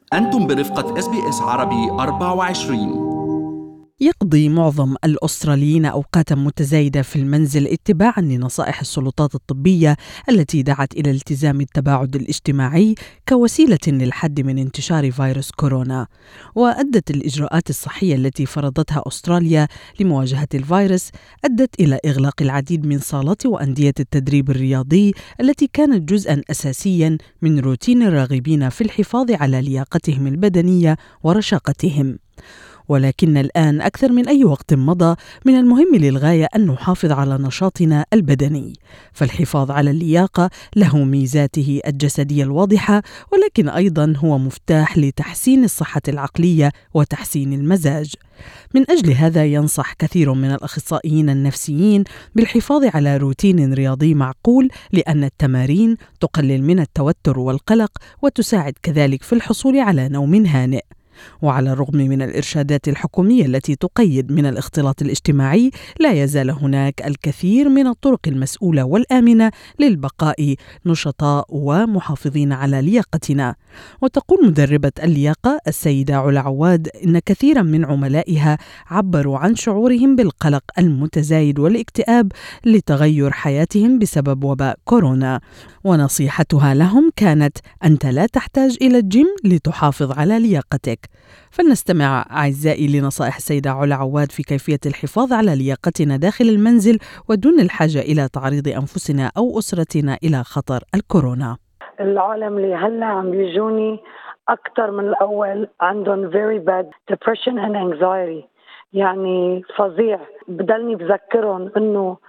أنتم برفقة SBS عربي 24. يقضي معظم الأستراليين أوقاتا متزايدة في المنزل اتباعا لنصائح السلطات الطبية التي دعت إلى التزام التباعد الاجتماعي كوسيلة للحد من انتشار فيروس كورونا. وأدت الإجراءات الصحية التي فرضتها أستراليا لمواجهة الفيروس أدت إلى إغلاق العديد من صالات وأندية التدريب الرياضي التي كانت جزءا أساسيا من روتين الراغبين في الحفاظ على لياقتهم البدنية ورشاقتهم. ولكن الآن أكثر من أي وقت مضى من المهم للغاية أن نحافظ على نشاطنا البدني، فالحفاظ على اللياقة له ميزاته الجسدية الواضحة، ولكن أيضا هو مفتاح لتحسين الصحة العقلية وتحسين المزاج. من أجل هذا ينصح كثير من الأخصائيين النفسيين بالحفاظ على روتين رياضي معقول، لأن التمارين تقلل من التوتر والقلق وتساعد كذلك في الحصول على نوم هانئ. وعلى الرغم من الإرشادات الحكومية التي تقيد من الاختلاط الاجتماعي، لا يزال هناك الكثير من الطرق المسؤولة والآمنة للبقاء نشطاء ومحافظين على لياقتنا. وتقول مدربة اللياقة السيدة علا عواد إن كثيرا من عملائها عبروا عن شعورهم بالقلق المتزايد والاكتئاب لتغير حياتهم بسبب وباء كورونا، ونصيحتها لهم كانت: أنت لا تحتاج إلى الجيم لتحافظ على لياقتك. فلنستمع أعزائي لنصائح السيدة علا عواد في كيفية الحفاظ على لياقتنا داخل المنزل ودون الحاجة إلى تعريض أنفسنا أو أسرتنا إلى خطر الكورونا. العالم اللي هلا عم بيجوني أكتر من الأول عندهم very bad depression and anxiety، يعني فظيع. بدلني بذكرهم إنه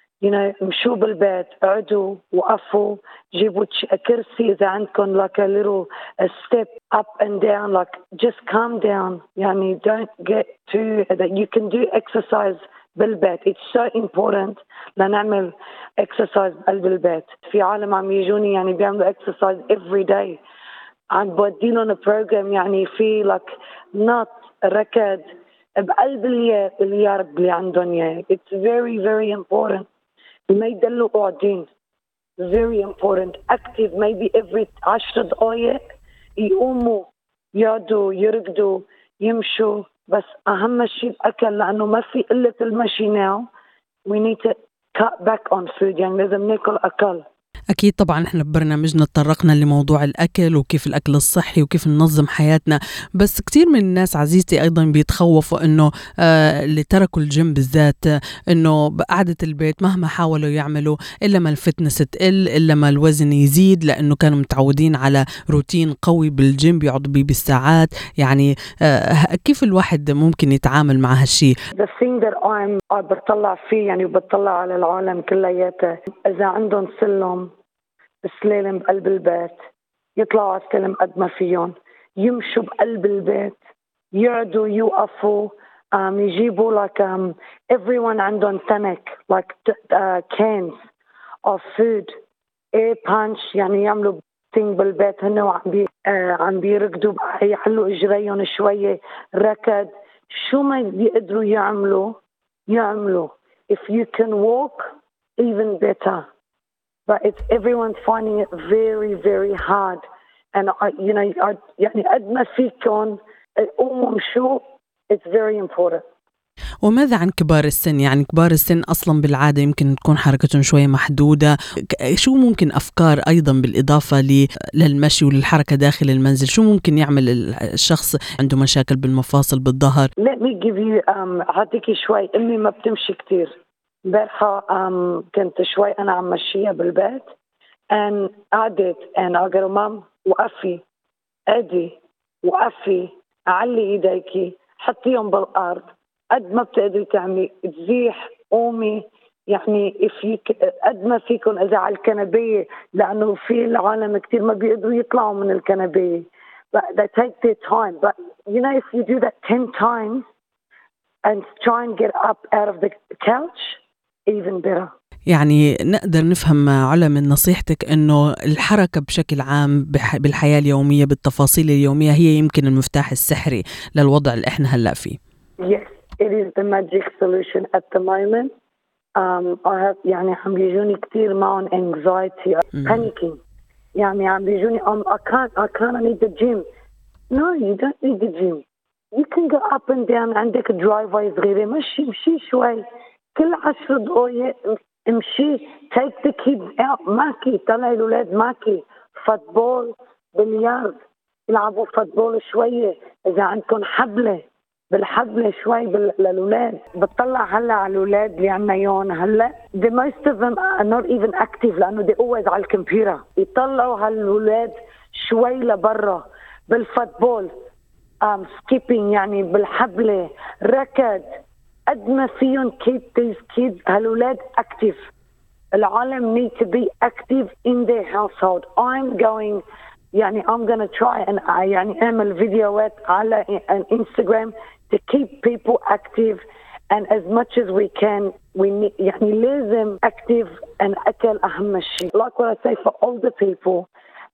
مشوا بالبيت، قعدوا، وقفوا، جيبوا كرسي إذا عندكم like a little a step up and down, like just calm down. يعني don't get too that you can do exercise بالبيت. It's so important لنعمل exercise بقلب البيت. في عالم عم يجوني يعني بيعملوا exercise every day. عم بودي لهم program يعني في like نط ركض بقلب اليارب اللي عندهم إياه. It's very very important. ما يدلوا قاعدين. Very important. Active maybe every 10 دقايق يقوموا يقعدوا يركضوا يمشوا. بس أهم شيء الأكل، لأنه ما في قلة المشي now. We need to cut back on food، يعني لازم ناكل أقل. أكيد طبعا إحنا ببرنامجنا تطرقنا لموضوع الأكل وكيف الأكل الصحي وكيف ننظم حياتنا، بس كتير من الناس عزيزتي أيضا بيتخوفوا إنه اللي تركوا الجيم بالذات إنه بقعدة البيت مهما حاولوا يعملوا إلا ما الفتنس تقل، إلا ما الوزن يزيد، لأنه كانوا متعودين على روتين قوي بالجيم بيقعدوا بيه بالساعات. يعني كيف الواحد ممكن يتعامل مع هالشي؟ The thing that I بتطلع فيه يعني وبتطلع على العالم كلياته، إذا عندهم سلالم بقلب البيت يطلعوا على السلم قد ما فيهم، يمشوا بقلب البيت، يقعدوا يوقفوا، يجيبوا like everyone عندهم تنك like cans of food air punch، يعني يعملوا thing بالبيت هن عم بيركضوا يحلوا اجريهم شويه ركض، شو ما بيقدروا يعملوا. If you can walk even better. But it's everyone's finding it very, very hard. And يعني قد ما فيكم قوموا مشوا. It's very important. وماذا عن كبار السن؟ يعني كبار السن أصلا بالعادة يمكن تكون حركتهم شوية محدودة، شو ممكن أفكار أيضا بالإضافة للمشي وللحركة داخل المنزل؟ شو ممكن يعمل الشخص عنده مشاكل بالمفاصل بالظهر؟ Let me give you أعطيكي شوي. أمي ما بتمشي كتير. امبارحة كنت شوي أنا عم مشيها بالبيت and قعدت and أقول مام وقفي، أدي وقفي، علي إيديكي، حطيهم بالأرض، قد ما بتقدري تعملي، تزيح، قومي. يعني قد ما فيكم إذا على الكنبية، لأنه في العالم كتير ما بيقدروا يطلعوا من الكنبية. But they take their time. But if you do that 10 times and try and get up out of the couch, even better. يعني نقدر نفهم علا من نصيحتك أنه الحركة بشكل عام بالحياة اليومية بالتفاصيل اليومية هي يمكن المفتاح السحري للوضع اللي احنا هلأ فيه. Yes, it is the magic solution at the moment. I have يعني عم بيجوني كتير معهم anxiety, panicking. يعني عم بيجوني I can't I need the gym. No, you don't need the gym. You can go up and down. عندك driveway صغيرة مشي شوي كل 10 دقايق امشي. take the kids out. ماكي طلع الأولاد ماكي فوتبول بلياردو يلعبوا فوتبول شوية. إذا عندكم حبلة بالحبلة شوي للأولاد. بتطلع هلا على الأولاد اللي عنا يون هلا the most of them are not even active لأنه they always على الكمبيوتر. يطلعوا هالأولاد شوي لبرا بالفوتبول skipping يعني بالحبلة ركض قد ما فيهم keep these kids هالأولاد active. العالم need to be active in their household. I'm going to try and يعني أعمل فيديوهات على Instagram to keep people active and as much as we can we need يعني لازم active and أكل أهم شيء. Like what I say for older people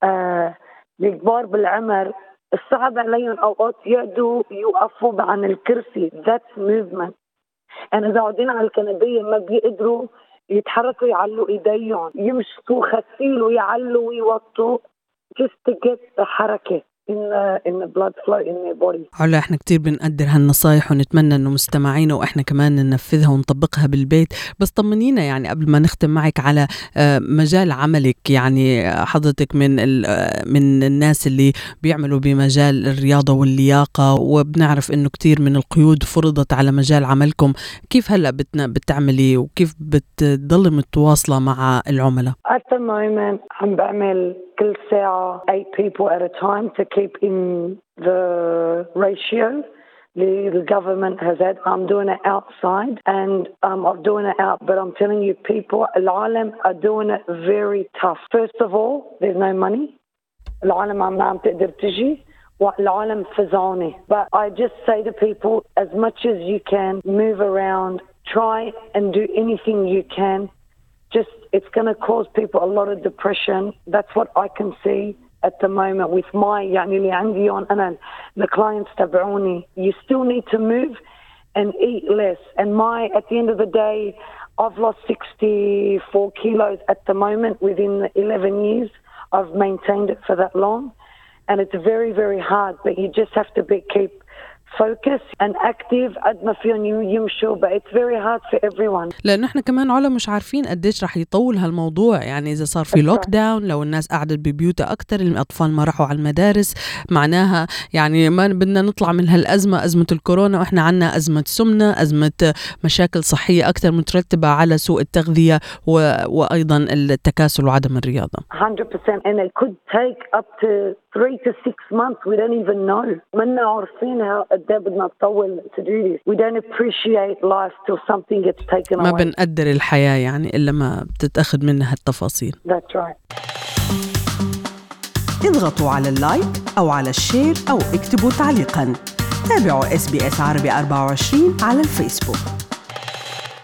الكبار بالعمر الصعب عليهم أوقات يقعدوا يوقفوا عن الكرسي. That's movement. and إذا قاعدين على الكنبية ما بيقدروا يتحركوا يعلوا إيديهم يمسكوا غسيل ويعلوا ويوطوا just to get the حركة in the blood flow in their body. علا احنا كتير بنقدر هالنصايح ونتمنى انه مستمعينا واحنا كمان ننفذها ونطبقها بالبيت. بس طمنينا يعني قبل ما نختم معك على مجال عملك. يعني حضرتك من الناس اللي بيعملوا بمجال الرياضة واللياقة وبنعرف انه كتير من القيود فرضت على مجال عملكم. كيف هلأ بتعملي وكيف بتضل متواصلة مع العملاء؟ At the moment عم بعمل كل ساعة 8 people at a time to keep in the ratio the government has had. I'm doing it outside and I'm doing it out, but I'm telling you people العالم are doing it very tough. First of all, there's no money. العالم عم تقدر تجي والعالم فزعوني. But I just say to people as much as you can move around, try and do anything you can. Just it's going to cause people a lot of depression. That's what I can see at the moment with my يعني اللي عندي أنا the clients تبعوني. You still need to move and eat less. And at the end of the day, I've lost 64 kilos at the moment within the 11 years. I've maintained it for that long. And it's very, very hard, but you just have to keep focus and active قد ما فيهم يمشوا. but it's very hard for everyone. لأن احنا كمان علا مش عارفين قديش رح يطول هالموضوع. يعني إذا صار في لوك داون لو الناس قعدت ببيوتها أكتر الأطفال ما راحوا على المدارس معناها يعني ما بدنا نطلع من هالأزمة أزمة الكورونا وإحنا عنا أزمة سمنة أزمة مشاكل صحية أكتر مترتبة على سوء التغذية وأيضا التكاسل وعدم الرياضة. 100% and it could take up to 3 to 6 months. We don't even know. منا عارفينها قد ايه بدنا نطول to do this. We don't appreciate life till something gets taken away. ما بنقدر الحياة يعني إلا ما بتتأخذ منها التفاصيل. That's right. اضغطوا على اللايك أو على الشير أو اكتبوا تعليقاً. تابعوا SBS عربي 24 على الفيسبوك.